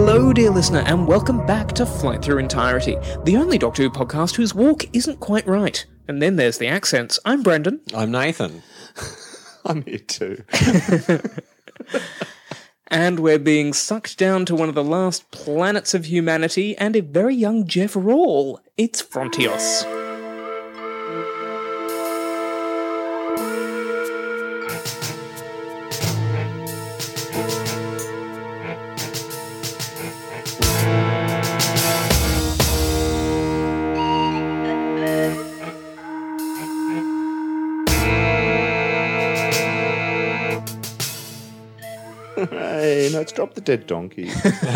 Hello, dear listener, and welcome back to Flight Through Entirety, the only Doctor Who podcast whose walk isn't quite right. And then there's the accents. I'm Brendan. I'm Nathan. I'm here too. And we're being sucked down to one of the last planets of humanity and a very young Jeff Rawle. It's Frontios. Hey, let's drop the dead donkey.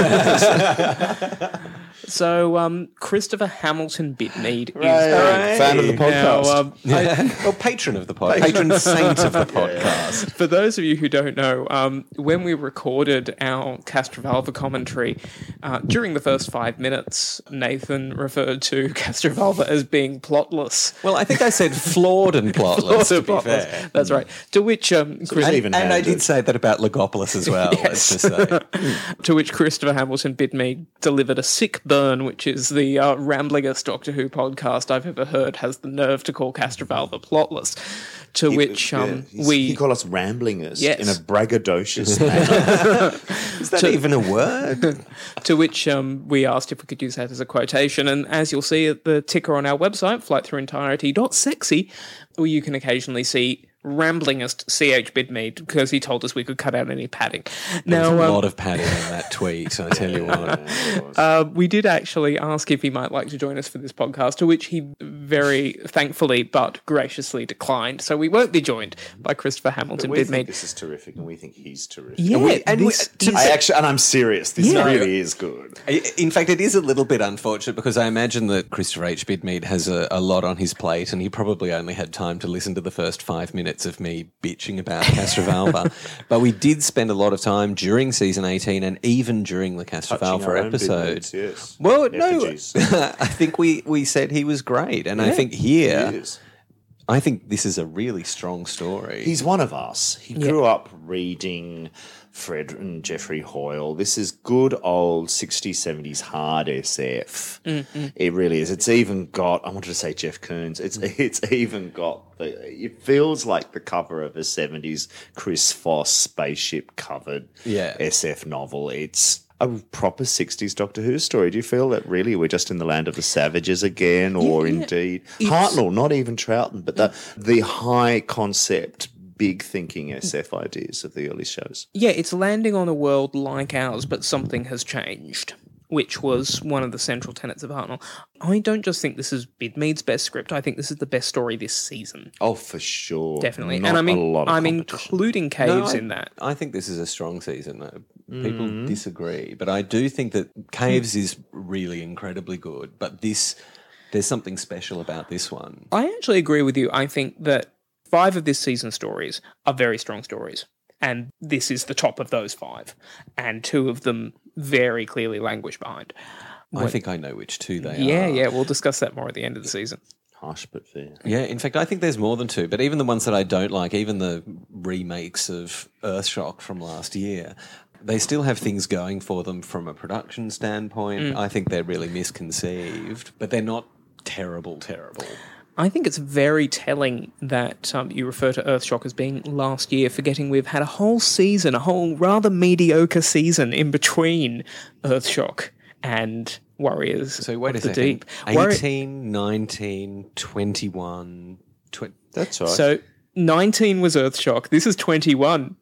So, Christopher Hamilton Bidmead is... Fan of the podcast. Now, Well, patron of the podcast. Patron saint of the podcast. for those of you who don't know, when we recorded our Castrovalva commentary, during the first 5 minutes, Nathan referred to Castrovalva as being plotless. Well, I think I said flawed and plotless, to be fair. That's right. To which even And I handed. did say that about Logopolis as well, let's just say. to which Christopher Hamilton Bidmead delivered a sick burn, which is the ramblingest Doctor Who podcast I've ever heard, has the nerve to call Castrovalva plotless. To which He called us ramblingers Yes. in a braggadocious manner. Is that even a word? To which we asked if we could use that as a quotation. And as you'll see at the ticker on our website, flightthroughentirety.sexy, where you can occasionally see ramblingest CH Bidmead, because he told us we could cut out any padding. There's Now, a lot of padding in that tweet, I tell you what. we did actually ask if he might like to join us for this podcast, to which he very thankfully but graciously declined. So we won't be joined by Christopher Hamilton We think Bidmead. this is terrific, and we think he's terrific. Yeah, And I'm serious. This Yeah. really is good. In fact, it is a little bit unfortunate because I imagine that Christopher H. Bidmead has a lot on his plate and he probably only had time to listen to the first 5 minutes of me bitching about Castrovalva. But we did spend a lot of time during season 18 and even during the Touching our Castrovalva own episode. Bidmeads, yes. Well, no, Effigies. I think we said he was great. And I think here, He is. I think this is a really strong story. He's one of us. He grew up reading Fred and Geoffrey Hoyle. This is good old 60s, 70s hard SF. It really is. It's even got, I wanted to say Jeff Koons, it's even got, it feels like the cover of a 70s Chris Foss spaceship covered SF novel. It's a proper 60s Doctor Who story. Do you feel that really we're just in the land of the savages again, or indeed Hartnell, not even Troughton, but the high concept, big thinking SF ideas of the early shows? Yeah, it's landing on a world like ours, but something has changed, which was one of the central tenets of Hartnell. I don't just think this is Bidmead's best script. I think this is the best story this season. Oh, for sure. Definitely. Not And I a mean, lot of I'm competition. including Caves in that. I think this is a strong season. People disagree, but I do think that Caves is really incredibly good. But there's something special about this one. I actually agree with you. I think that 5 of this season's stories are very strong stories. And this is the top of those 5. And 2 of them very clearly languish behind. I think I know which two they Yeah, are. yeah, we'll discuss that more at the end of the season. Harsh but fair. Yeah, in fact, I think there's more than 2, but even the ones that I don't like, even the remakes of Earthshock from last year, they still have things going for them from a production standpoint. I think they're really misconceived, but they're not terrible. I think it's very telling that you refer to Earthshock as being last year, forgetting we've had a whole season, a whole rather mediocre season in between Earthshock and Warriors So wait a of the second. Deep. 18, 19, 21... That's right. So 19 was Earthshock. This is 21.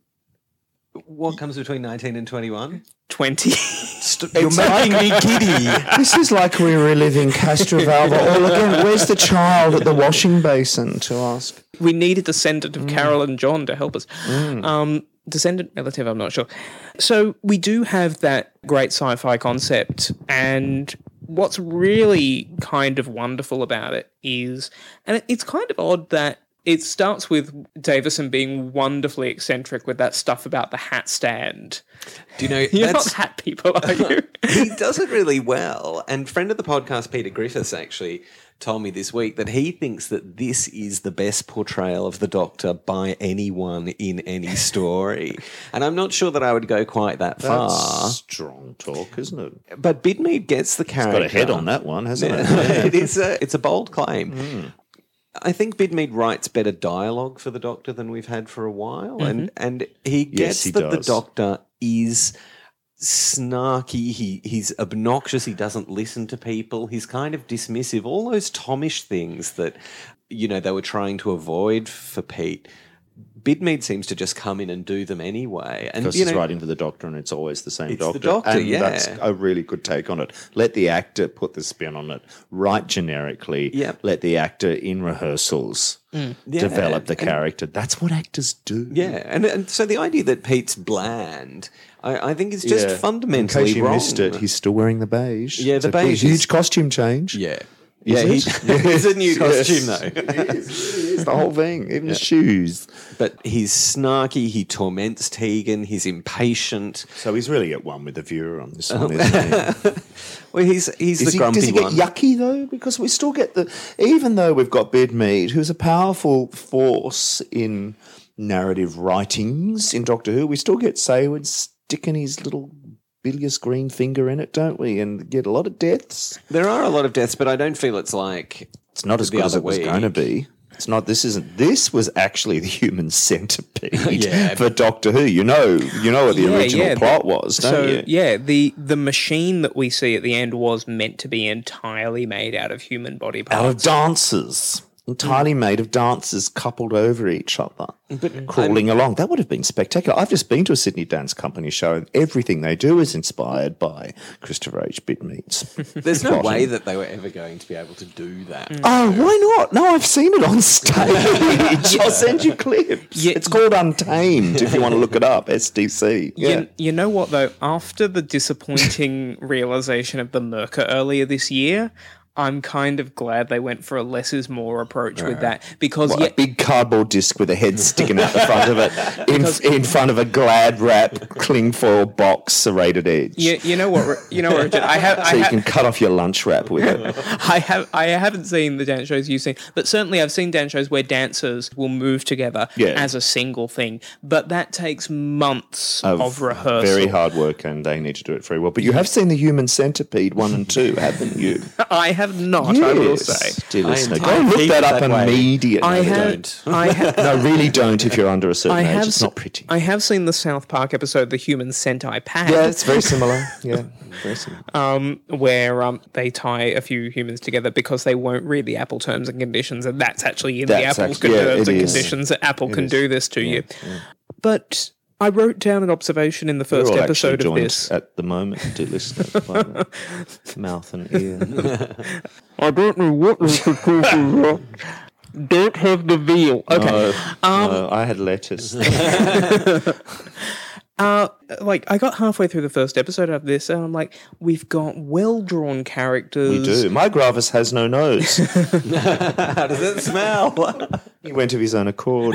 What comes between 19 and 21? 20. You're making me giddy. This is like we're reliving Castrovalva all again. Where's the child at the washing basin to ask? We need a descendant of Carol and John to help us. Descendant, relative, I'm not sure. So we do have that great sci-fi concept, and what's really kind of wonderful about it is, and it's kind of odd that it starts with Davison being wonderfully eccentric with that stuff about the hat stand. Do you know, You're not hat people, are you? he does it really well. And friend of the podcast, Peter Griffiths, actually told me this week that he thinks that this is the best portrayal of the Doctor by anyone in any story. And I'm not sure that I would go quite that far. That's strong talk, isn't it? But Bidmead gets the character. Got a head on that one, hasn't it? It's a bold claim. I think Bidmead writes better dialogue for the Doctor than we've had for a while, and he gets he that the does. Doctor is snarky. He's obnoxious. He doesn't listen to people. He's kind of dismissive. All those Tomish things that they were trying to avoid for Pete. Bidmead seems to just come in and do them anyway. And Because he's writing for the Doctor and it's always the same It's the Doctor. Doctor, and yeah. that's a really good take on it. Let the actor put the spin on it. Write generically. Yep. Let the actor in rehearsals develop the character. That's what actors do. Yeah, and so the idea that Pete's bland, I think is just fundamentally In case you wrong. missed it, he's still wearing the beige. Yeah, the It's a beige huge is- costume change. Yeah. Is Yeah, it? it's a new costume though. It is the whole thing, even the shoes. But he's snarky, he torments Tegan, he's impatient. So he's really at one with the viewer on this one, isn't he? Well, he's the grumpy does he get one. yucky though? Because we still get even though we've got Bidmead, who's a powerful force in narrative writings in Doctor Who, we still get Sayward sticking his little bilious green finger in it, don't we? And get a lot of deaths. There are a lot of deaths, but I don't feel it's like It's not as the good as other it was week. going to be. It's not. This was actually the human centipede Yeah. for Doctor Who. You know what the original plot was, don't you? Yeah, the machine that we see at the end was meant to be entirely made out of human body parts. Out of dancers. Entirely made of dancers coupled over each other, crawling along. That would have been spectacular. I've just been to a Sydney Dance Company show, and everything they do is inspired by Christopher H. Bidmead's. there's no way that they were ever going to be able to do that. Oh, why not? No, I've seen it on stage. I'll send you clips. Yeah. It's called Untamed, if you want to look it up, SDC. Yeah. You know what, though? After the disappointing realization of the Merca earlier this year, I'm kind of glad they went for a less is more approach with that. Because, A big cardboard disc with a head sticking out the front of it, in front of a Glad wrap cling foil box serrated edge. you know what, Richard? So you can cut off your lunch wrap with it. I haven't seen the dance shows you've seen, but certainly I've seen dance shows where dancers will move together as a single thing, but that takes months of rehearsal. Very hard work, and they need to do it very well. But you have seen the Human Centipede 1 and 2, haven't you? I have not, I will say. Dear listener, go I look keep that it up that way. immediately. I have, don't. I have, No, really don't if you're under a certain age. It's se- not pretty. I have seen the South Park episode, The Human Sentai Pad. Yeah, it's very similar. Yeah, very similar. Where they tie a few humans together because they won't read the Apple terms and conditions, and that's actually in the That's Apple's actually- yeah, terms it and is. conditions that Apple can do this to you. But I wrote down an observation in the We're first all episode actually of joined this. at the moment, dear listener, by the mouth and ear. I don't know what this is called. Don't have the veal. Okay. No, I had lettuce. I got halfway through the first episode of this, and I'm like, we've got well-drawn characters. We do. My Gravis has no nose. How does it smell? He went of his own accord.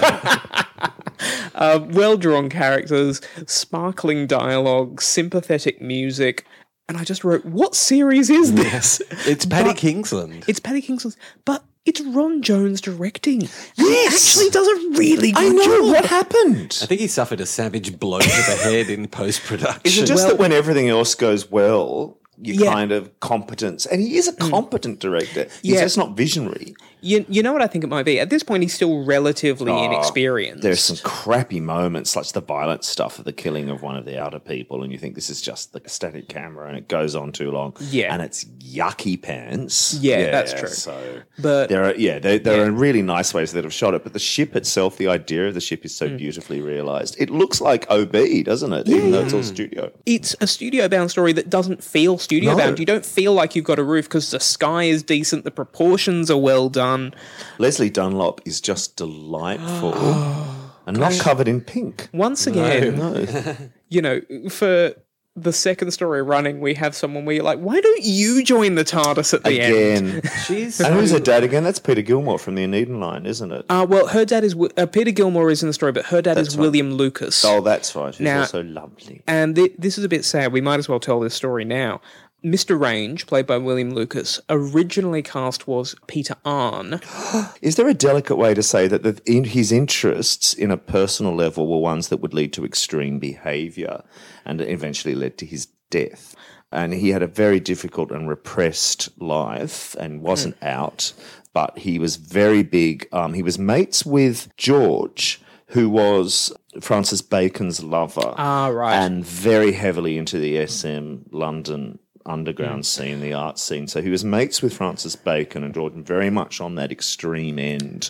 Well-drawn characters, sparkling dialogue, sympathetic music, and I just wrote, what series is this? It's Paddy Kingsland. It's Paddy Kingsland, but it's Ron Jones directing. And Yes! he actually does a really good I know. job. What happened? I think he suffered a savage blow to the head in post-production. Is it just that when everything else goes well, you Yeah. kind of competence? And he is a competent director. He's Yeah. just not visionary. You know what I think it might be? At this point, he's still relatively inexperienced. There's some crappy moments, like the violent stuff of the killing of one of the outer people, and you think this is just the static camera, and it goes on too long. Yeah. And it's yucky pants. Yeah, that's true. So But- there are really nice ways that have shot it, but the ship itself, the idea of the ship is so beautifully realised. It looks like OB, doesn't it? Even though it's all studio. It's a studio-bound story that doesn't feel studio-bound. No. You don't feel like you've got a roof because the sky is decent, the proportions are well done. Leslie Dunlop is just delightful and not covered in pink. Once again, for the second story running, we have someone where you're like, why don't you join the TARDIS at the end? Again. She's And who's her dad again? That's Peter Gilmore from the Anedon line, isn't it? Well, her dad is Peter Gilmore is in the story, but her dad is That's right. William Lucas. Oh, that's right. Who's Now- also lovely. And this is a bit sad. We might as well tell this story now. Mr. Range, played by William Lucas, originally cast was Peter Arne. Is there a delicate way to say that his interests in a personal level were ones that would lead to extreme behaviour and eventually led to his death? And he had a very difficult and repressed life and wasn't out, but he was very big. He was mates with George, who was Francis Bacon's lover. Right. And very heavily into the SM London underground scene, the art scene. So he was mates with Francis Bacon and Jordan, very much on that extreme end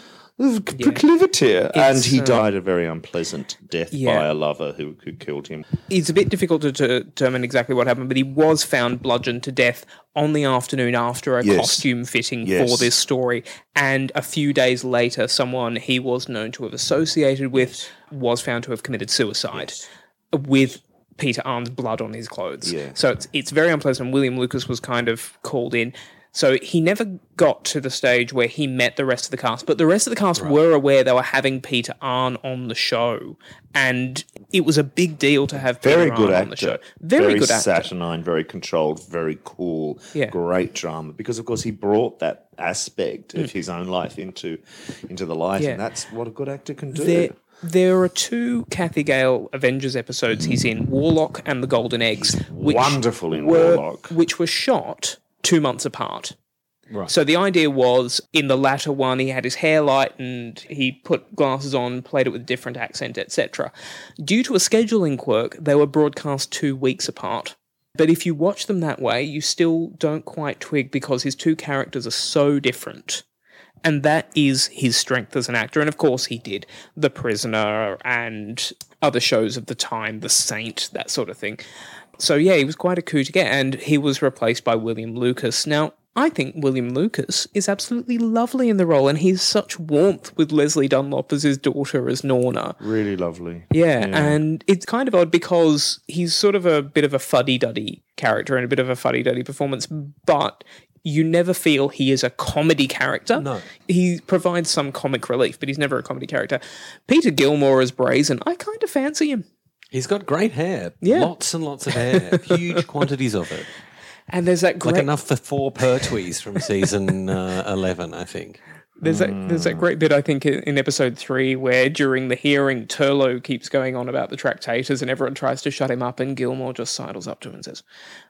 of proclivity. And he died a very unpleasant death by a lover who killed him. It's a bit difficult to determine exactly what happened, but he was found bludgeoned to death on the afternoon after a costume fitting for this story. And a few days later, someone he was known to have associated with was found to have committed suicide with Peter Arne's blood on his clothes. Yeah. So it's very unpleasant. William Lucas was kind of called in. So he never got to the stage where he met the rest of the cast, but the rest of the cast were aware they were having Peter Arne on the show, and it was a big deal to have Peter Arne on the show. Very good actor. Saturnine, very controlled, very cool, great drama, because of course he brought that aspect of his own life into the light, and that's what a good actor can do. There are 2 Kathy Gale Avengers episodes he's in, Warlock and The Golden Eggs. Wonderful in Warlock. Which were shot 2 months apart. Right. So the idea was, in the latter one, he had his hair lightened, he put glasses on, played it with a different accent, etc. Due to a scheduling quirk, they were broadcast 2 weeks apart. But if you watch them that way, you still don't quite twig because his 2 characters are so different. And that is his strength as an actor. And of course he did The Prisoner and other shows of the time, The Saint, that sort of thing. So yeah, he was quite a coup to get, and he was replaced by William Lucas. Now, I think William Lucas is absolutely lovely in the role, and he's such warmth with Leslie Dunlop as his daughter, as Norna. Really lovely. Yeah, and it's kind of odd because he's sort of a bit of a fuddy-duddy character and a bit of a fuddy-duddy performance, but you never feel he is a comedy character. No. He provides some comic relief, but he's never a comedy character. Peter Gilmore as Brazen, I kind of fancy him. He's got great hair. Yeah. Lots and lots of hair. Huge quantities of it. And there's that great... Like enough for 4 Pertwees from season 11, I think. There's that great bit, I think, in episode 3 where during the hearing, Turlough keeps going on about the Tractators and everyone tries to shut him up, and Gilmore just sidles up to him and says,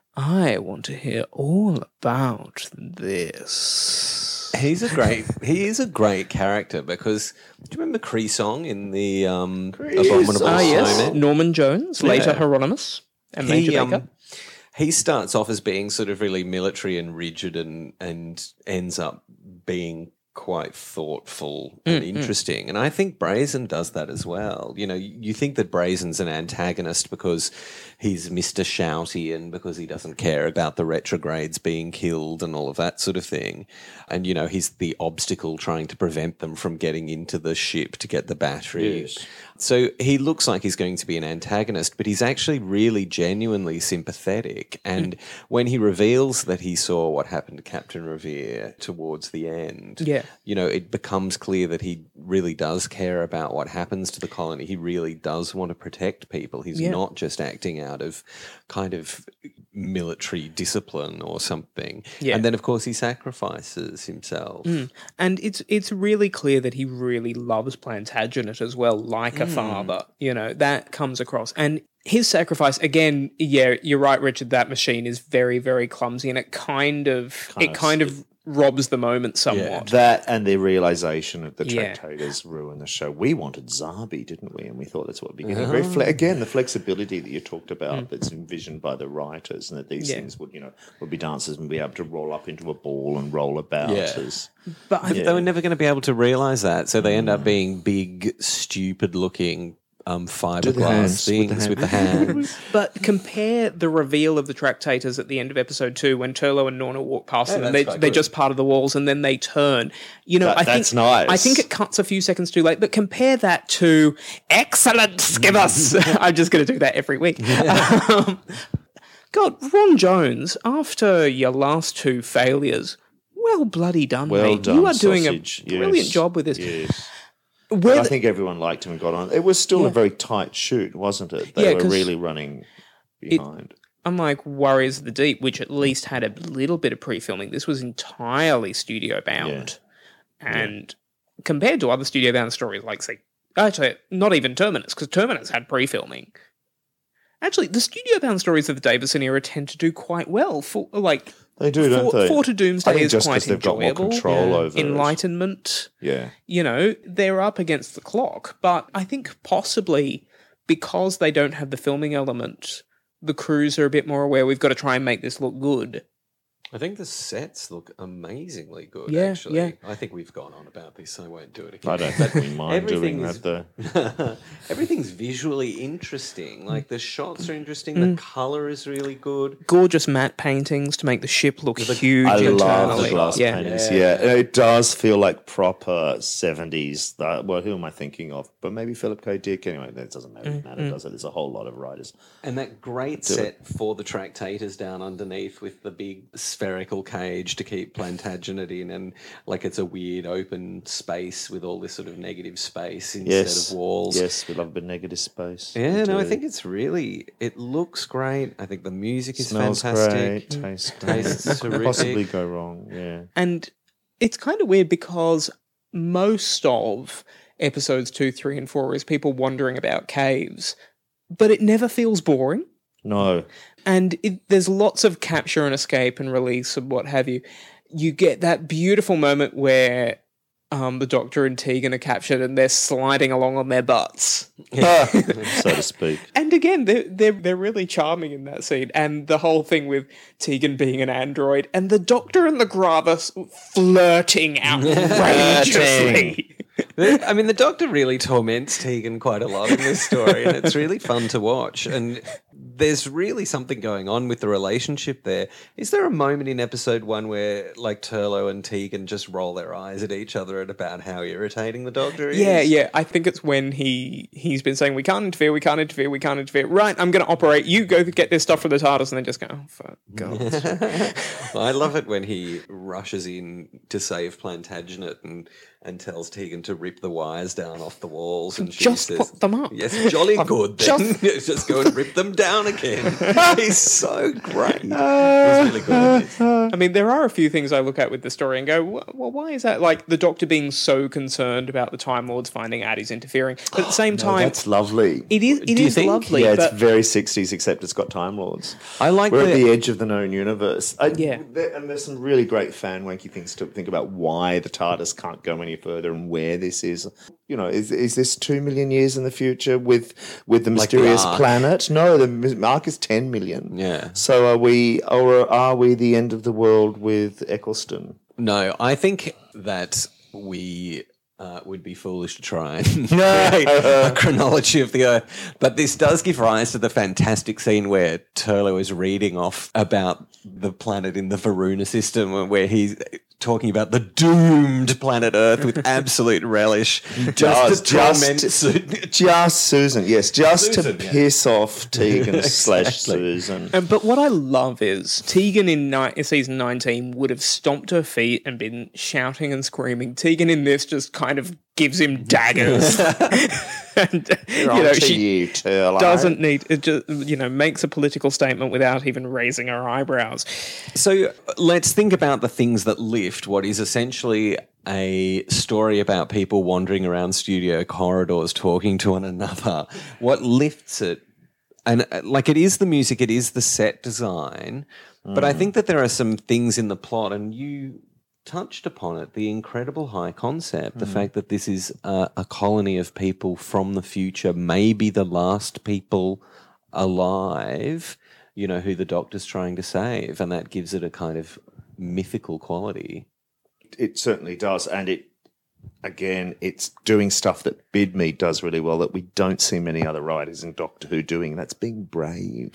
I want to hear all about this. He is a great character because, do you remember Creasong in the Abominable Yes, Snowman? Norman Jones, later Hieronymus, and Major Baker. He starts off as being sort of really military and rigid and ends up being quite thoughtful and interesting. And I think Brazen does that as well. You know, you think that Brazen's an antagonist because he's Mr. Shouty and because he doesn't care about the retrogrades being killed and all of that sort of thing. And, you know, he's the obstacle trying to prevent them from getting into the ship to get the battery. Yes. So he looks like he's going to be an antagonist, but he's actually really genuinely sympathetic. And when he reveals that he saw what happened to Captain Revere towards the end, you know, it becomes clear that he really does care about what happens to the colony. He really does want to protect people. He's not just acting out of kind of military discipline or something. Yeah. And then, of course, he sacrifices himself. And it's really clear that he really loves Plantagenet as well, like a father. You know, that comes across. And his sacrifice, again, yeah, you're right, Richard, that machine is very, very clumsy, and it kind of robs the moment somewhat. Yeah. That and the realisation of the Tractators ruin the show. We wanted Zabi, didn't we? And we thought that's what would be again, the flexibility that you talked about that's envisioned by the writers, and that these things would be dancers and be able to roll up into a ball and roll about. But they were never going to be able to realise that, so they end up being big, stupid-looking fiberglass things with the hands. But compare the reveal of the Tractators at the end of episode 2 when Turlough and Norna walk past them and they're just part of the walls and then they turn. You know, that's nice. I think it cuts a few seconds too late, but compare that to excellent skimmers. I'm just going to do that every week. God, Ron Jones, after your last 2 failures, well bloody done, mate. You are doing a brilliant job with this. Yes. I think everyone liked him and got on. It was still a very tight shoot, wasn't it? They were really running behind. unlike Warriors of the Deep, which at least had a little bit of pre-filming, this was entirely studio-bound. And compared to other studio-bound stories, like, say, actually, not even Terminus, because Terminus had pre-filming. Actually, the studio-bound stories of the Davison era tend to do quite well. They do, don't they? Four to Doomsday is just quite 'cause they've got more enjoyable. control over it. Enlightenment. Yeah. You know, they're up against the clock. But I think possibly because they don't have the filming element, the crews are a bit more aware we've got to try and make this look good. I think the sets look amazingly good, Yeah, actually. yeah. I think we've gone on about this, so I won't do it again. I don't think we mind doing that, though. Everything's visually interesting. Like, the shots are interesting, the colour is really good. Gorgeous matte paintings to make the ship look huge I internally. love the glass yeah. paintings. Yeah. It does feel like proper 70s. Well, who am I thinking of? But maybe Philip K. Dick. Anyway, that doesn't matter, does it? There's a whole lot of writers. And that great set for the tractators down underneath with the big spherical cage to keep Plantagenet in, and like it's a weird open space with all this sort of negative space instead of walls. Yes, we love a bit of negative space. Yeah, We no, I do. think it looks great. I think the music is Smells fantastic. great, tastes great. Tastes What could terrific. possibly go wrong? Yeah. And it's kind of weird because most of episodes 2, 3, and 4 is people wandering about caves, but it never feels boring. No. And there's lots of capture and escape and release and what have you. You get that beautiful moment where the Doctor and Tegan are captured and they're sliding along on their butts. So to speak. And again, they're really charming in that scene. And the whole thing with Tegan being an android and the Doctor and the Gravis flirting outrageously. I mean, the Doctor really torments Tegan quite a lot in this story, and it's really fun to watch. And there's really something going on with the relationship there. Is there a moment in episode 1 where, like, Turlough and Tegan just roll their eyes at each other at about how irritating the Doctor is? Yeah. I think it's when he's been saying, we can't interfere. Right, I'm going to operate. You go get this stuff from the TARDIS, and then just go, oh, for God's sake. I love it when he rushes in to save Plantagenet and tells Tegan to rip the wires down off the walls, and she Just says, put them up. Yes, jolly good. Then just go and rip them down again. He's so great. He's really good at this. I mean, there are a few things I look at with the story and go, well, why is that? Like the Doctor being so concerned about the Time Lords finding out he's interfering. But at the same time, That's lovely. it is think? lovely. Yeah, but it's very 60s, except it's got Time Lords. I like We're at the- the edge of the known universe. Yeah. And there's some really great fan wanky things to think about why the TARDIS can't go any further and where this is. You know, is this 2 million years in the future with the mysterious Ark? planet? No, the Ark is 10 million. Yeah. So are we the end of the world with Eccleston? No, I think that we would be foolish to try and create a chronology of the Earth. But this does give rise to the fantastic scene where Turlough is reading off about the planet in the Varuna system, where he's talking about the doomed planet Earth with absolute relish. Just to torment Just Susan, yes, just Susan, to yeah. piss off Tegan slash Exactly. Susan. But what I love is Tegan in season 19 would have stomped her feet and been shouting and screaming. Tegan in this just kind of gives him daggers. And, she Turlough. doesn't need it. Just makes a political statement without even raising her eyebrows. So let's think about the things that lift what is essentially a story about people wandering around studio corridors talking to one another. What lifts it? And like, it is the music, it is the set design, but I think that there are some things in the plot, and you touched upon it, the incredible high concept, the fact that this is a colony of people from the future, maybe the last people alive, who the Doctor's trying to save, and that gives it a kind of mythical quality. It certainly does, and it's doing stuff that Bidmead does really well that we don't see many other writers in Doctor Who doing. That's being brave.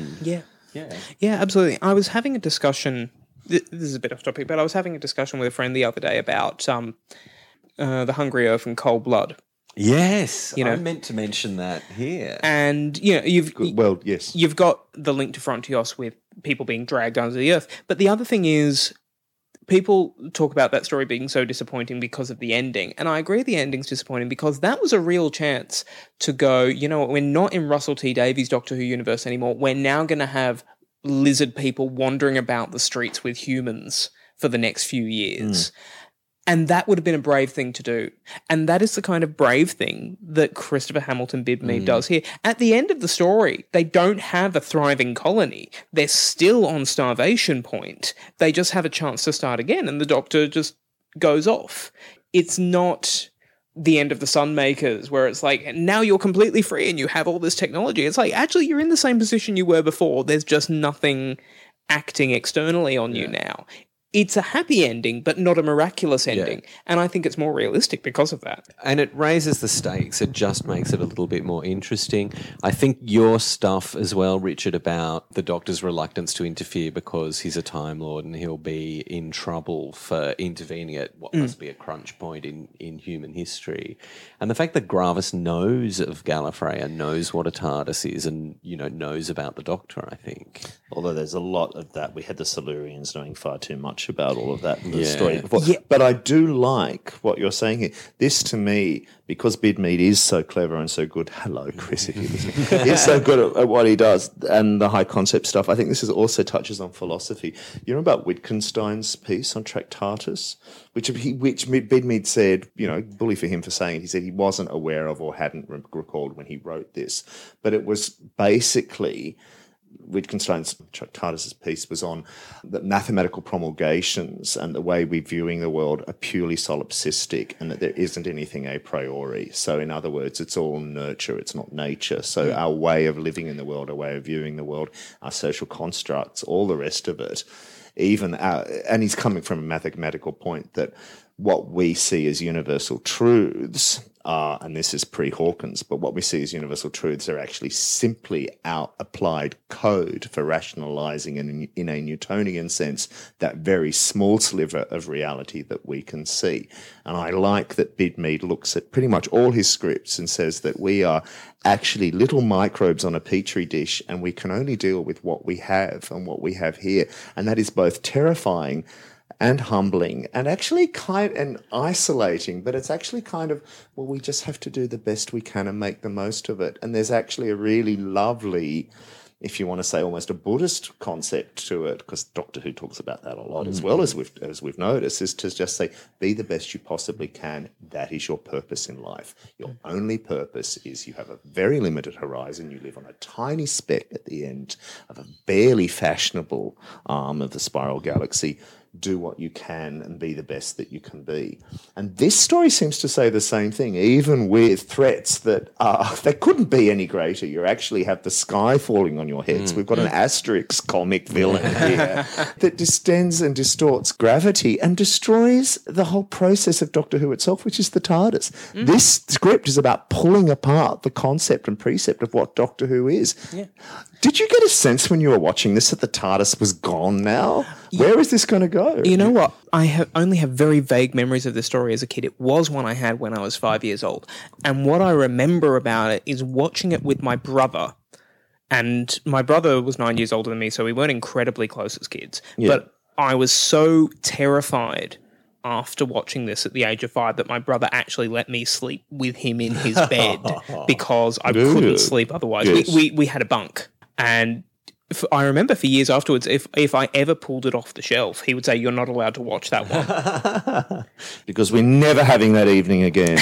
Yeah, absolutely. I was having a discussion. This is a bit off topic, but I was having a discussion with a friend the other day about the Hungry Earth and Cold Blood. Yes, I meant to mention that here. And you've Yes. you've got the link to Frontios with people being dragged under the earth. But the other thing is, people talk about that story being so disappointing because of the ending. And I agree the ending's disappointing because that was a real chance to go, we're not in Russell T Davies' Doctor Who universe anymore. We're now going to have lizard people wandering about the streets with humans for the next few years. And that would have been a brave thing to do. And that is the kind of brave thing that Christopher Hamilton Bidmead does here. At the end of the story, they don't have a thriving colony. They're still on starvation point. They just have a chance to start again, and the Doctor just goes off. It's not the end of the Sunmakers, where it's like, now you're completely free and you have all this technology. It's like, actually, you're in the same position you were before. There's just nothing acting externally on you now. It's a happy ending, but not a miraculous ending. And I think it's more realistic because of that. And it raises the stakes. It just makes it a little bit more interesting. I think your stuff as well, Richard, about the Doctor's reluctance to interfere because he's a Time Lord and he'll be in trouble for intervening at what must be a crunch point in human history. And the fact that Gravis knows of Gallifrey and knows what a TARDIS is and, knows about the Doctor, I think. Although there's a lot of that. We had the Silurians knowing far too much about all of that in the story before. But I do like what you're saying here. This, to me, because Bidmead is so clever and so good, hello, Chris, if you're listening, he's so good at what he does and the high concept stuff. I think this also touches on philosophy. You know about Wittgenstein's piece on Tractatus, which Bidmead said, bully for him for saying it, he said he wasn't aware of or hadn't recalled when he wrote this. But it was basically... Wittgenstein's Tractatus' piece was on the mathematical promulgations and the way we're viewing the world are purely solipsistic and that there isn't anything a priori. So in other words, it's all nurture, it's not nature. So our way of living in the world, our way of viewing the world, our social constructs, all the rest of it, and he's coming from a mathematical point that what we see as universal truths are, and this is pre-Hawkins, but what we see as universal truths are actually simply our applied code for rationalising in a Newtonian sense that very small sliver of reality that we can see. And I like that Bidmead looks at pretty much all his scripts and says that we are actually little microbes on a petri dish and we can only deal with what we have and what we have here. And that is both terrifying and humbling and actually and isolating, but it's actually kind of, well, we just have to do the best we can and make the most of it. And there's actually a really lovely, if you want to say almost a Buddhist concept to it, because Doctor Who talks about that a lot as well as we've noticed, is to just say, be the best you possibly can. That is your purpose in life. Your only purpose is you have a very limited horizon. You live on a tiny speck at the end of a barely fashionable arm of the spiral galaxy. Do what you can and be the best that you can be. And this story seems to say the same thing, even with threats that couldn't be any greater. You actually have the sky falling on your heads. We've got an Asterix comic villain here that distends and distorts gravity and destroys the whole process of Doctor Who itself, which is the TARDIS. This script is about pulling apart the concept and precept of what Doctor Who is. Yeah. Did you get a sense when you were watching this that the TARDIS was gone now? Where is this going to go? You know what? I only have very vague memories of this story as a kid. It was one I had when I was 5 years old. And what I remember about it is watching it with my brother. And my brother was 9 years older than me, so we weren't incredibly close as kids. Yeah. But I was so terrified after watching this at the age of 5 that my brother actually let me sleep with him in his bed because I couldn't sleep otherwise. Yes. We had a bunk. And I remember for years afterwards, if I ever pulled it off the shelf, he would say, "You're not allowed to watch that one." Because we're never having that evening again.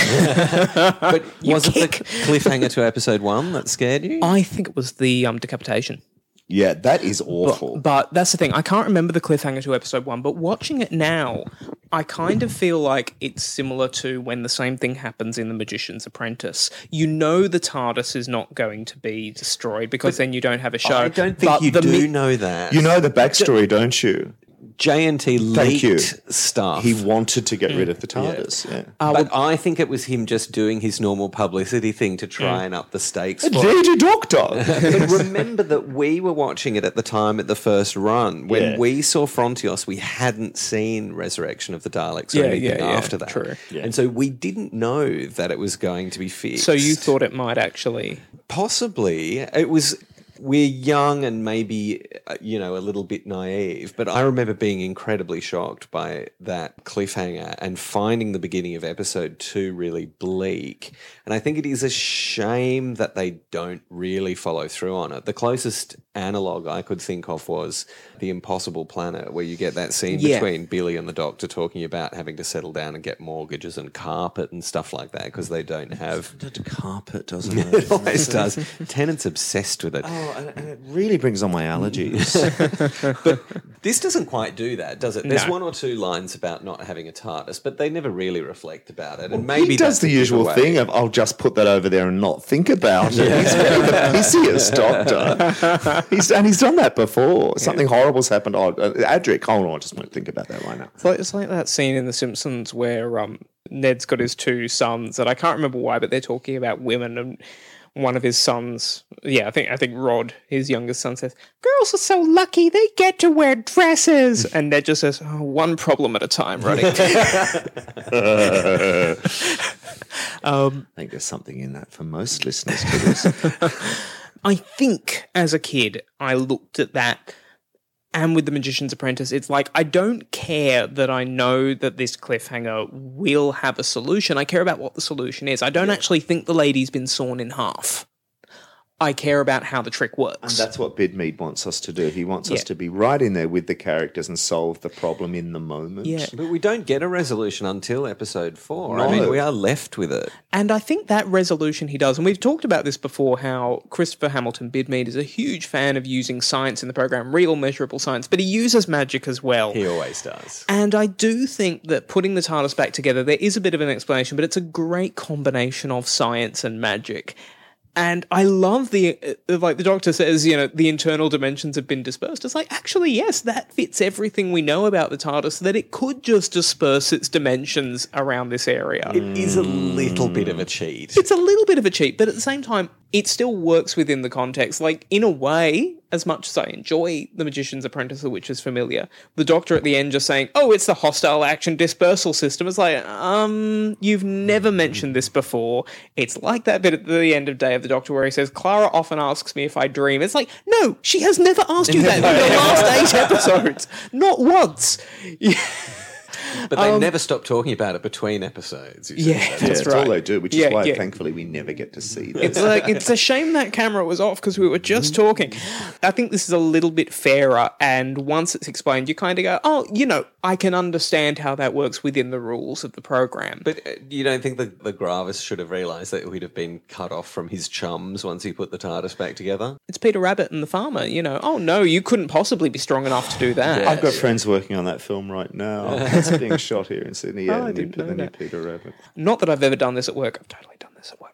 But was it the cliffhanger to episode 1 that scared you? I think it was the decapitation. Yeah, that is awful. But that's the thing. I can't remember the cliffhanger to episode 1, but watching it now, I kind of feel like it's similar to when the same thing happens in The Magician's Apprentice. You know the TARDIS is not going to be destroyed because then you don't have a show. I don't think you do know that. You know the backstory, don't you? JNT leaked stuff. He wanted to get rid of the TARDIS. Yeah. But I think it was him just doing his normal publicity thing to try and up the stakes. Lady Doctor! But remember that we were watching it at the time at the first run. When we saw Frontios, we hadn't seen Resurrection of the Daleks or anything after that. True. Yeah. And so we didn't know that it was going to be fixed. So you thought it might actually... Possibly. It was... We're young and maybe, a little bit naive, but I remember being incredibly shocked by that cliffhanger and finding the beginning of episode 2 really bleak. And I think it is a shame that they don't really follow through on it. The closest analog I could think of was The Impossible Planet, where you get that scene Yeah. between Billy and the Doctor talking about having to settle down and get mortgages and carpet and stuff like that because they don't have... The carpet, doesn't it? It always does. Tennant's obsessed with it. Oh, and it really brings on my allergies. But this doesn't quite do that, does it? There's No. one or two lines about not having a TARDIS, but they never really reflect about it. And maybe He does that's the a usual giveaway. thing of, I'll just put that over there and not think about it. He's really the pissiest Doctor. He's done that before. Something horrible's happened. Oh, Adric, hold on, I just won't think about that right now. It's like that scene in The Simpsons where Ned's got his two sons, and I can't remember why, but they're talking about women, and one of his sons, I think Rod, his youngest son, says, "Girls are so lucky, they get to wear dresses." And Ned just says, "Oh, one problem at a time, Roddy." I think there's something in that for most listeners to this. I think as a kid, I looked at that, and with The Magician's Apprentice, it's like, I don't care that I know that this cliffhanger will have a solution. I care about what the solution is. I don't actually think the lady's been sawn in half. I care about how the trick works. And that's what Bidmead wants us to do. He wants us Yeah. to be right in there with the characters and solve the problem in the moment. Yeah. But we don't get a resolution until episode 4. No. I mean, we are left with it. And I think that resolution he does, and we've talked about this before, how Christopher Hamilton Bidmead is a huge fan of using science in the program, real measurable science, but he uses magic as well. He always does. And I do think that putting the TARDIS back together, there is a bit of an explanation, but it's a great combination of science and magic. And I love like the Doctor says, the internal dimensions have been dispersed. It's like, actually, yes, that fits everything we know about the TARDIS, that it could just disperse its dimensions around this area. It is a little bit of a cheat. It's a little bit of a cheat, but at the same time, it still works within the context. Like, in a way, as much as I enjoy The Magician's Apprentice, which is familiar, the Doctor at the end just saying, "Oh, it's the hostile action dispersal system." It's like, you've never mentioned this before. It's like that bit at the end of Day of the Doctor where he says, "Clara often asks me if I dream." It's like, no, she has never asked you that in the last 8 episodes. Not once. But they never stop talking about it between episodes. You see. Yeah, Yeah, that's that's right. all they do, which Yeah, is why, yeah. thankfully, we never get to see that. It's like, it's a shame that camera was off because we were just talking. I think this is a little bit fairer, and once it's explained, you kind of go, "Oh, I can understand how that works within the rules of the program." But you don't think the Gravis should have realised that we'd have been cut off from his chums once he put the TARDIS back together? It's Peter Rabbit and the farmer, "Oh no, you couldn't possibly be strong enough to do that." I've got friends working on that film right now. It's being shot here in Sydney. Yeah, Oh, I the didn't know new that. Peter Rabbit. Not that I've ever done this at work. I've totally done this at work.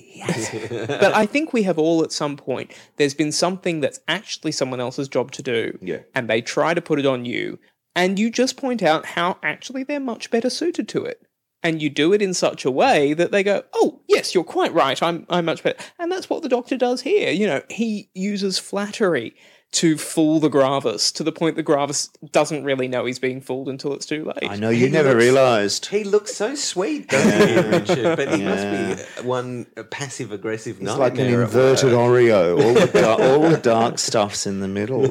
But I think we have all at some point, there's been something that's actually someone else's job to do, Yeah. and they try to put it on you, and you just point out how actually they're much better suited to it. And you do it in such a way that they go, "Oh, yes, you're quite right. I'm much better." And that's what the Doctor does here. He uses flattery to fool the Gravis to the point the Gravis doesn't really know he's being fooled until it's too late. I know you never realised. He looks so sweet, doesn't he, Richard? But he must be one passive-aggressive It's like an nightmare at inverted work. Oreo. All the dark stuff's in the middle.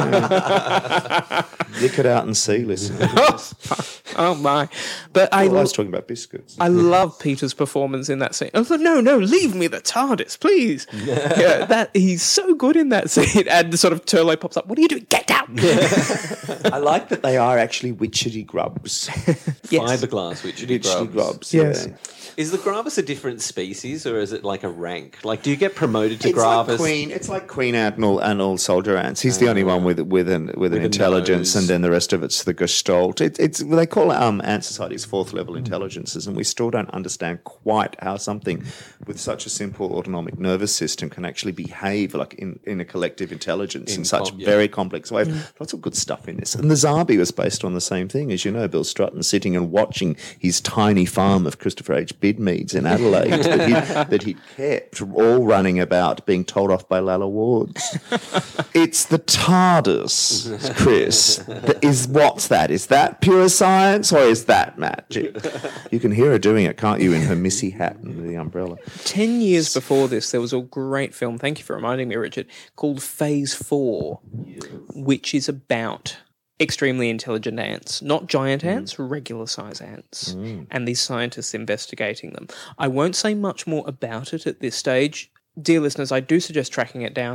Yeah. Lick it out and see, listen. Oh my! But I was talking about biscuits. I love Peter's performance in that scene. I was like, no, leave me the TARDIS, please. That he's so good in that scene. And the sort of Turlo pops up. "What are you doing? Get out!" I like that they are actually witchetty grubs. Yes. Fiberglass, which Witchetty grubs. Yes. Yeah. Is the Gravis a different species, or is it like a rank? Like, do you get promoted to It's like Gravis? Queen. It's like Queen Admiral and all soldier ants. He's the only one with an intelligence, nose. and then the rest of it's the Gestalt. It's they call ant societies 4th level intelligences, and we still don't understand quite how something with such a simple autonomic nervous system can actually behave like in a collective intelligence in such very complex ways. Lots of good stuff in this, and the Zabi was based on the same thing, as you know. Bill Strutton sitting and watching his tiny farm of Christopher H. Bidmeads in Adelaide that he'd kept, all running about being told off by Lalla Wards. It's the TARDIS, Chris. What's that? Is that pure science or is that magic? You can hear her doing it, can't you, in her Missy hat and the umbrella. 10 years before this, there was a great film, thank you for reminding me, Richard, called Phase 4, which is about extremely intelligent ants, not giant ants, regular size ants, and these scientists investigating them. I won't say much more about it at this stage. Dear listeners, I do suggest tracking it down.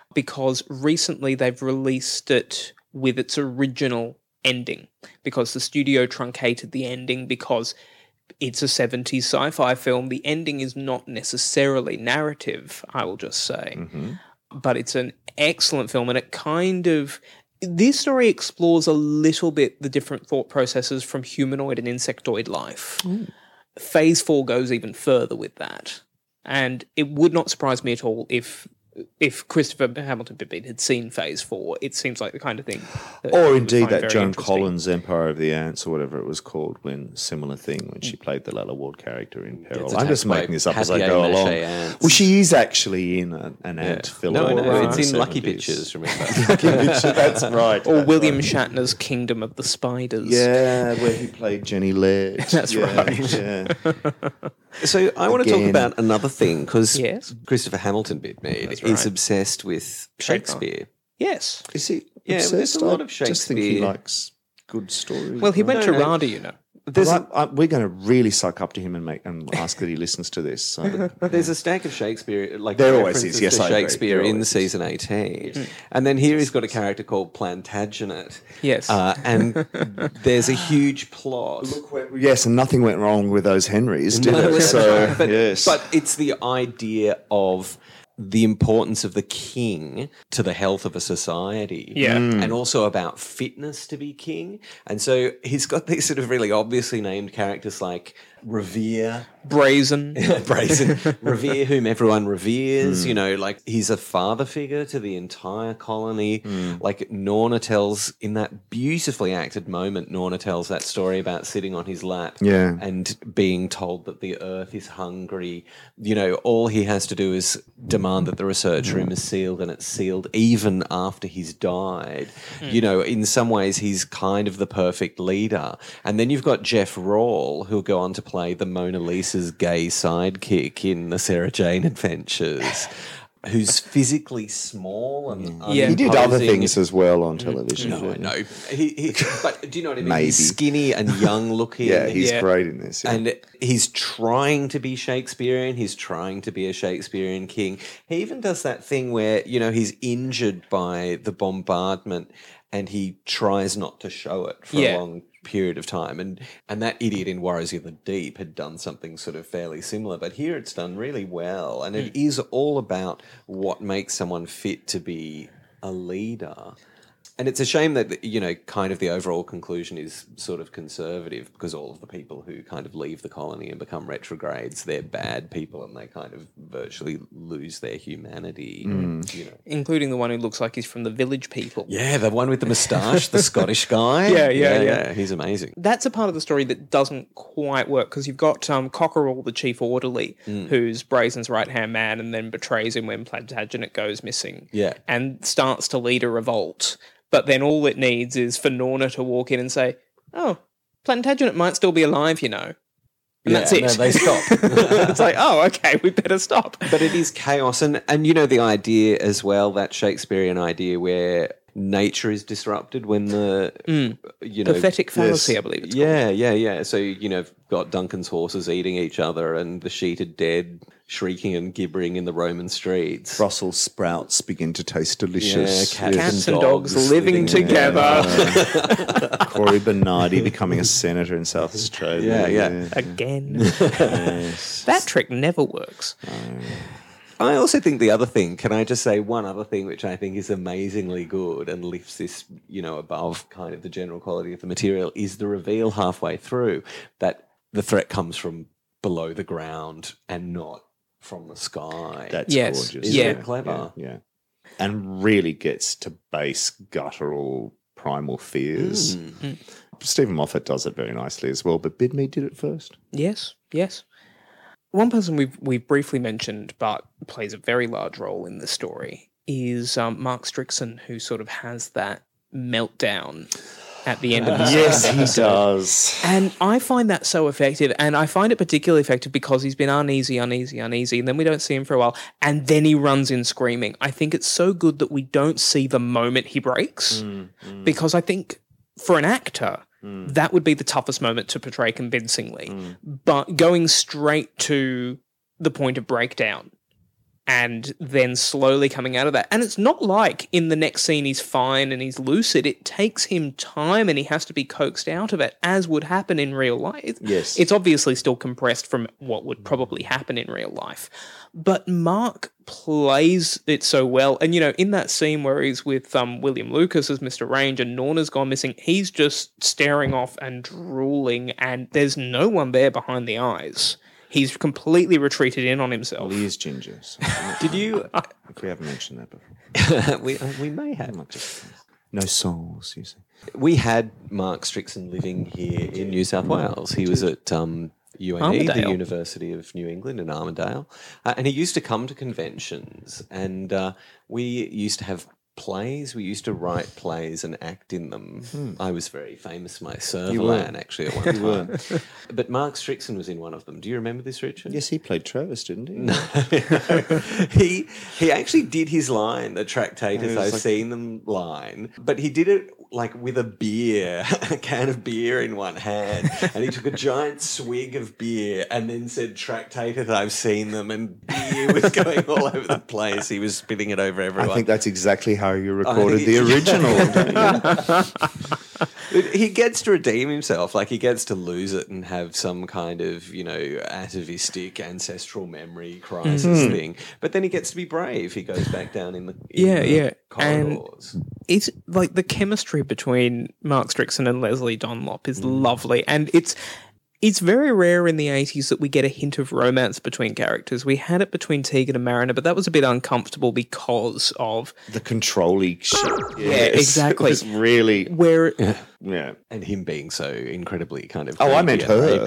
because recently they've released it with its original ending, because the studio truncated the ending because it's a 70s sci-fi film. The ending is not necessarily narrative, I will just say. But it's an excellent film, and it kind of... This story explores a little bit the different thought processes from humanoid and insectoid life. Phase 4 goes even further with that. And it would not surprise me at all if Christopher Hamilton Bidmead had seen Phase 4. It seems like the kind of thing that Or he would indeed find that very Joan interesting. Collins Empire of the Ants or whatever it was called, when she played the Lalla Ward character in Peril. Gets I'm just attacked making by this up as I papier-mâché go along. ants. Well, she is actually in an ant film. No, in it's the in Lucky 70s. Pictures, remember? That's right. Or that's William right. Shatner's Kingdom of the Spiders. Yeah, where he played Jenny Laird. That's right. Yeah. So I want to talk Again. about another thing, because Yes. Christopher Hamilton Bidmead That's is right. obsessed with Shakespeare. Yes. Is he Yeah, obsessed? there's a lot I of just think he Shakespeare. likes good stories. Well, he went to no. RADA, you know. There's we're going to really suck up to him and ask that he listens to this. So. There's a stack of Shakespeare, like There always references is, yes, to I agree. Shakespeare There in always is. season 18, and then here he's got a character called Plantagenet. Yes. And there's a huge plot. Yes, and nothing went wrong with those Henrys, did No, it? that's So, right. But, yes. but it's the idea of the importance of the king to the health of a society. Yeah. And also about fitness to be king. And so he's got these sort of really obviously named characters like Revere, Brazen. Brazen, Revere, whom everyone reveres, you know, like he's a father figure to the entire colony. Like Norna tells, in that beautifully acted moment, Norna tells that story about sitting on his lap Yeah. and being told that the earth is hungry. You know, all he has to do is demand that the research room is sealed, and it's sealed even after he's died. You know, in some ways, he's kind of the perfect leader. And then you've got Jeff Rawle, who'll go on to play the Mona Lisa's gay sidekick in the Sarah Jane Adventures, who's physically small and Yeah. he did other unimposing. things as well on television. No, didn't no. But do you know what I mean? Maybe. He's skinny and young looking. Yeah, he's Yeah. great in this. Yeah. And he's trying to be Shakespearean. He's trying to be a Shakespearean king. He even does that thing where, you know, he's injured by the bombardment and he tries not to show it for Yeah. a long period of time. And that idiot in Warriors of the Deep had done something sort of fairly similar. But here it's done really well. And it is all about what makes someone fit to be a leader. And it's a shame that, you know, kind of the overall conclusion is sort of conservative, because all of the people who kind of leave the colony and become retrogrades, they're bad people and they kind of virtually lose their humanity. You know. Including the one who looks like he's from the Village People. Yeah, the one with the moustache, the Scottish guy. Yeah. He's amazing. That's a part of the story that doesn't quite work, because you've got Cockerell, the chief orderly, who's Brazen's right-hand man and then betrays him when Plantagenet goes missing. Yeah. And starts to lead a revolt. But then all it needs is for Norna to walk in and say, oh, Plantagenet might still be alive, you know. And that's it. No, they stop. It's like, oh, okay, we better stop. But it is chaos, and you know the idea as well, that Shakespearean idea where nature is disrupted when the you know Pathetic fallacy, I believe it's called. yeah. So you know, got Duncan's horses eating each other, and the sheeted dead shrieking and gibbering in the Roman streets. Brussels sprouts begin to taste delicious. Yeah, Cats and dogs living together. Corey Bernardi becoming a senator in South Australia. Yeah. Again. Yes. That trick never works. I also think the other thing, can I just say one other thing which I think is amazingly good and lifts this, you know, above kind of the general quality of the material, is the reveal halfway through that the threat comes from below the ground and not from the sky. That's Yes. gorgeous. Yeah. Clever. Yeah. And really gets to base guttural primal fears. Stephen Moffat does it very nicely as well, but Bidmead did it first. Yes. One person we've briefly mentioned, but plays a very large role in the story, is Mark Strickson, who sort of has that meltdown at the end of the Yes, second he episode. does. And I find that so effective, and I find it particularly effective because he's been uneasy, and then we don't see him for a while, and then he runs in screaming. I think it's so good that we don't see the moment he breaks, because I think for an actor, that would be the toughest moment to portray convincingly. But going straight to the point of breakdown and then slowly coming out of that. And it's not like in the next scene he's fine and he's lucid. It takes him time and he has to be coaxed out of it, as would happen in real life. Yes. It's obviously still compressed from what would probably happen in real life. But Mark plays it so well. And, in that scene where he's with William Lucas as Mr. Range and Norna's gone missing, he's just staring off and drooling and there's no one there behind the eyes. He's completely retreated in on himself. Well, he is ginger. So Did you? if we haven't mentioned that before. we may have. No souls, you see. We had Mark Strickson living here in New South Wales. He was at UNE, the Armidale. University of New England in Armidale, and he used to come to conventions, and we used to have plays. We used to write plays and act in them. I was very famous, my Servalan, actually, at one time. But Mark Strickson was in one of them. Do you remember this, Richard? Yes, he played Travis, didn't he? He actually did his line, the Tractatus, I've seen them line, but he did it like with a beer, a can of beer in one hand, and he took a giant swig of beer and then said, Tractatus, I've seen them, and beer was going all over the place. He was spitting it over everyone. I think that's exactly how you recorded the original. He gets to redeem himself, like he gets to lose it and have some kind of, atavistic ancestral memory crisis thing. But then he gets to be brave. He goes back down in the corridors. And it's like the chemistry between Mark Strickson and Leslie Dunlop is lovely. And it's very rare in the 80s that we get a hint of romance between characters. We had it between Tegan and Mariner, but that was a bit uncomfortable because of The controlling shit. Yeah, exactly. It was really... where Yeah. And him being so incredibly kind of... Oh, I meant her.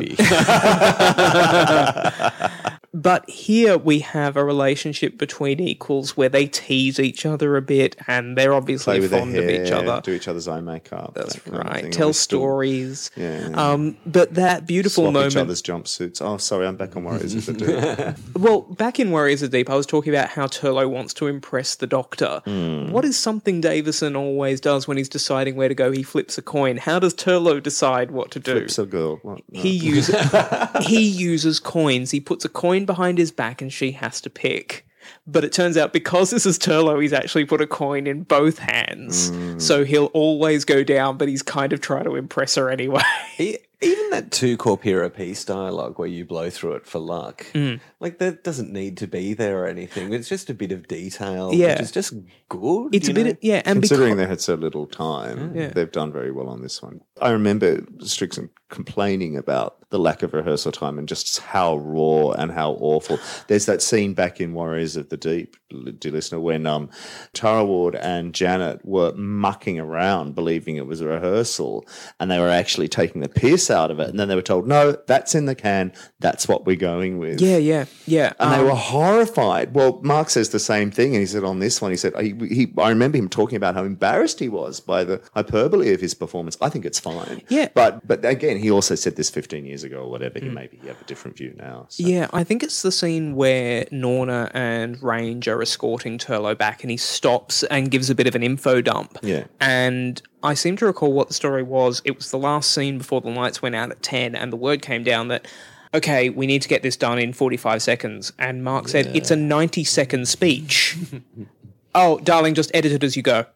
But here we have a relationship between equals where they tease each other a bit and they're obviously Play with their fond of each hair, other. do each other's eye makeup. That's that kind of right. thing. Tell Or still- stories. Yeah. But that beautiful Swap moment. each other's jumpsuits. Oh, sorry, I'm back on Warriors of the Deep. Well, back in Warriors of the Deep, I was talking about how Turlough wants to impress the Doctor. What is something Davison always does when he's deciding where to go? He flips a coin. How does Turlough decide what to do? Flips a girl. What? No. He uses coins. He puts a coin behind his back and she has to pick. But it turns out because this is Turlough, he's actually put a coin in both hands. So he'll always go down, but he's kind of trying to impress her anyway. Even that 2 Corpora piece dialogue where you blow through it for luck, like that doesn't need to be there or anything. It's just a bit of detail, Yeah. which is just good. It's a bit, and Considering they had so little time, Yeah. they've done very well on this one. I remember Strickson complaining about the lack of rehearsal time and just how raw and how awful. There's that scene back in Warriors of the Deep, dear listener, when Tara Ward and Janet were mucking around believing it was a rehearsal and they were actually taking the piss out of it. And then they were told, no, that's in the can. That's what we're going with. Yeah. And they were horrified. Well, Mark says the same thing, and he said on this one, he said, I remember him talking about how embarrassed he was by the hyperbole of his performance. I think it's fine. Yeah. But again, he also said this 15 years ago or whatever. Maybe he have a different view now. So. Yeah, I think it's the scene where Norna and Range are escorting Turlough back and he stops and gives a bit of an info dump. Yeah. And I seem to recall what the story was. It was the last scene before the lights went out at 10 and the word came down that, okay, we need to get this done in 45 seconds. And Mark said, it's a 90-second speech. Oh, darling, just edit it as you go.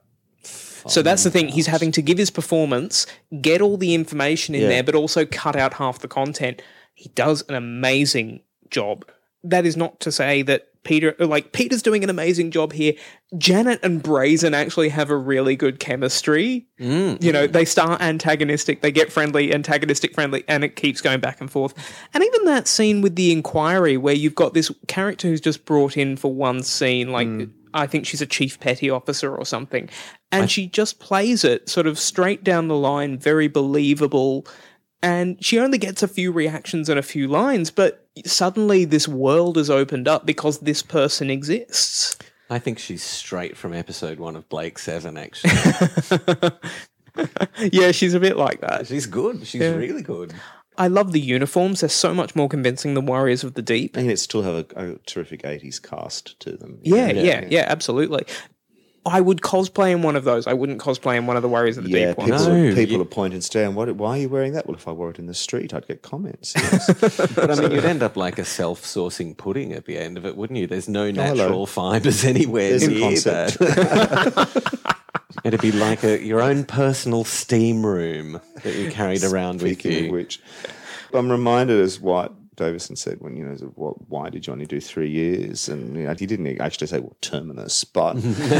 So that's the thing. He's having to give his performance, get all the information in there, but also cut out half the content. He does an amazing job. That is not to say that Peter's doing an amazing job here. Janet and Brazen actually have a really good chemistry. They start antagonistic, they get friendly, antagonistic, friendly, and it keeps going back and forth. And even that scene with the inquiry where you've got this character who's just brought in for one scene, like I think she's a chief petty officer or something, and she just plays it sort of straight down the line, very believable. And she only gets a few reactions and a few lines, but suddenly this world has opened up because this person exists. I think she's straight from episode 1 of Blake 7, actually. Yeah, she's a bit like that. She's good. She's really good. I love the uniforms. They're so much more convincing than Warriors of the Deep. And it still have a terrific 80s cast to them. Yeah, absolutely. I would cosplay in one of those. I wouldn't cosplay in one of the Warriors of the Deep ones. People are pointing today, and why are you wearing that? Well, if I wore it in the street, I'd get comments. Yes. But I mean, you'd end up like a self-sourcing pudding at the end of it, wouldn't you? There's no natural fibres anywhere near that. It'd be like your own personal steam room that you carried around with you. Speaking of which, I'm reminded as what Davison said when, why did you only do 3 years? And he didn't actually say, terminus, but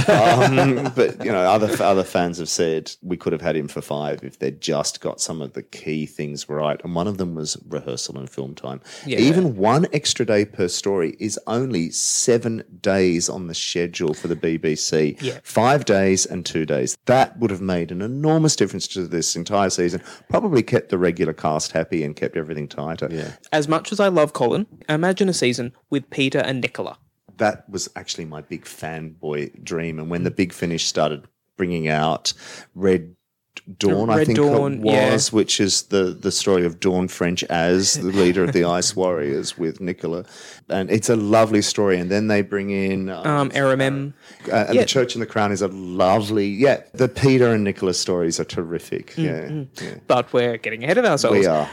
other fans have said we could have had him for 5 if they'd just got some of the key things right. And one of them was rehearsal and film time. Yeah. Even 1 extra day per story is only 7 days on the schedule for the BBC. Yeah. 5 days and 2 days. That would have made an enormous difference to this entire season. Probably kept the regular cast happy and kept everything tighter. Yeah. As much as I love Colin, imagine a season with Peter and Nicola. That was actually my big fanboy dream. And when the Big Finish started bringing out Red Dawn, I think it was, which is the story of Dawn French as the leader of the Ice Warriors with Nicola. And it's a lovely story. And then they bring in Aramem. And The Church and the Crown is a lovely, the Peter and Nicola stories are terrific. Yeah. But we're getting ahead of ourselves. We are.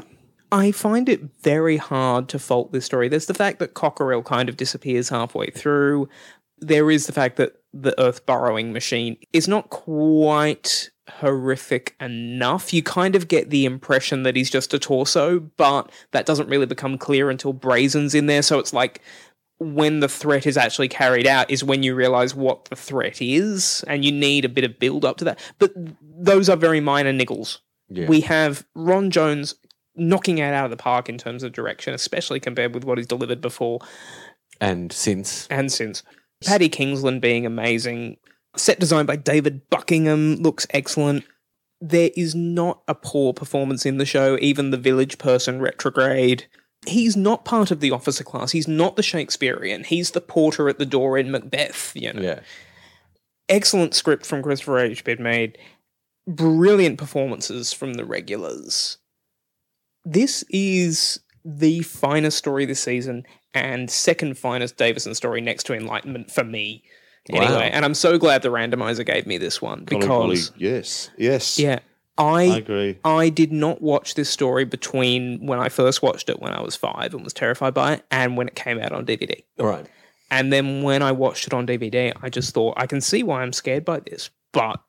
I find it very hard to fault this story. There's the fact that Cockerill kind of disappears halfway through. There is the fact that the Earth burrowing machine is not quite horrific enough. You kind of get the impression that he's just a torso, but that doesn't really become clear until Brazen's in there. So it's like when the threat is actually carried out is when you realise what the threat is, and you need a bit of build up to that. But those are very minor niggles. Yeah. We have Ron Jones knocking it out of the park in terms of direction, especially compared with what he's delivered before. And since. Paddy Kingsland being amazing. Set design by David Buckingham looks excellent. There is not a poor performance in the show, even the village person retrograde. He's not part of the officer class. He's not the Shakespearean. He's the porter at the door in Macbeth, Yeah. Excellent script from Christopher H. Bidmead. Brilliant performances from the regulars. This is the finest story this season and second finest Davison story next to Enlightenment for me. Anyway, wow. And I'm so glad the randomizer gave me this one because... Yes. Yeah. I agree. I did not watch this story between when I first watched it when I was 5 and was terrified by it and when it came out on DVD. All right. And then when I watched it on DVD, I just thought, I can see why I'm scared by this, but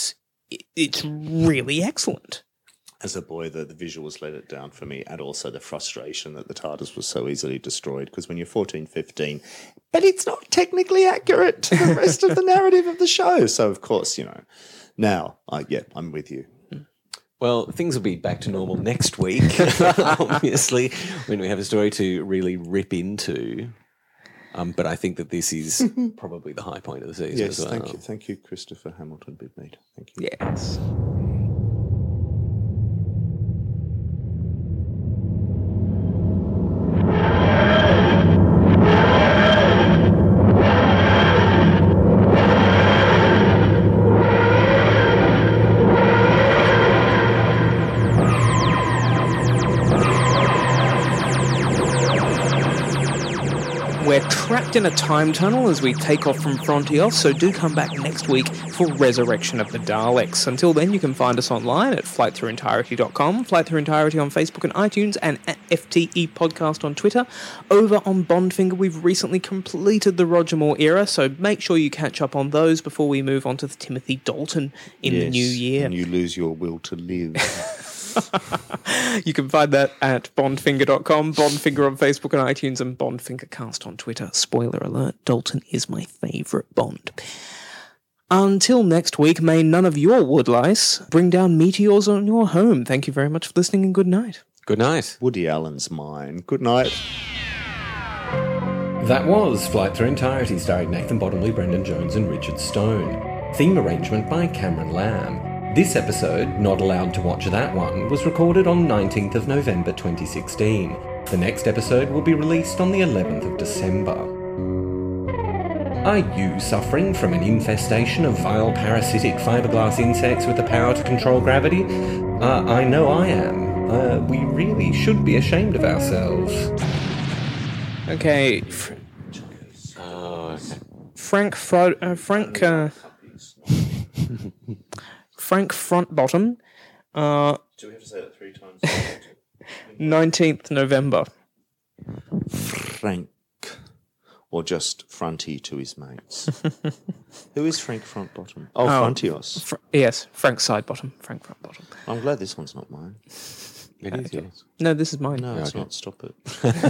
it's really excellent. As a boy, the visuals let it down for me, and also the frustration that the TARDIS was so easily destroyed, because when you're 14, 15, but it's not technically accurate to the rest of the narrative of the show. So, of course, now, I'm with you. Well, things will be back to normal next week, obviously, when we have a story to really rip into. But I think that this is probably the high point of the season as well. Thank you, Christopher Hamilton Bidmead. Thank you. Yes. We're trapped in a time tunnel as we take off from Frontios, so do come back next week for Resurrection of the Daleks. Until then, you can find us online at flightthroughentirety.com, Flight Through Entirety on Facebook and iTunes, and at FTE Podcast on Twitter. Over on Bondfinger, we've recently completed the Roger Moore era, so make sure you catch up on those before we move on to the Timothy Dalton in the new year. And you lose your will to live. You can find that at bondfinger.com, Bondfinger on Facebook and iTunes, and BondfingerCast on Twitter. Spoiler alert, Dalton is my favourite Bond. Until next week, may none of your woodlice bring down meteors on your home. Thank you very much for listening, and good night. Good night. Woody Allen's mine. Good night. That was Flight Through Entirety, starring Nathan Bottomley, Brendan Jones and Richard Stone. Theme arrangement by Cameron Lamb. This episode, Not Allowed to Watch That One, was recorded on 19th of November 2016. The next episode will be released on the 11th of December. Are you suffering from an infestation of vile parasitic fiberglass insects with the power to control gravity? I know I am. We really should be ashamed of ourselves. Okay. Frank Frank Frontbottom, Do we have to say that 3 times? 19th November. Frank. Or just Fronty to his mates. Who is Frank Frontbottom? Oh, Frontios. Yes, Frank Sidebottom. Frank Frontbottom. I'm glad this one's not mine. It is yours. No, this is mine. No, it's not. Stop it.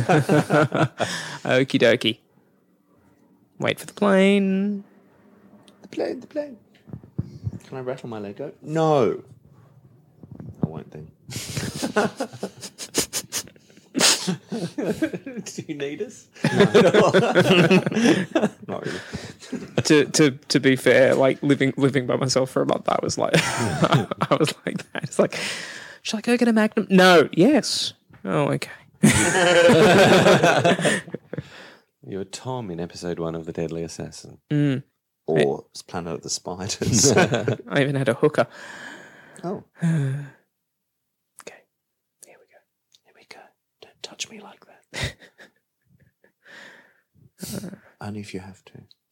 Okie dokie. Wait for the plane. The plane. Can I rattle my Lego? No. I won't then. Do you need us? Not really. To be fair, like living by myself for a month, I was like, I was like that. It's like, shall I go get a Magnum? No. Yes. Oh, okay. You were Tom in episode 1 of The Deadly Assassin. Or Planet of the Spiders. I even had a hooker. Oh. Okay. Here we go. Here we go. Don't touch me like that. Only if you have to.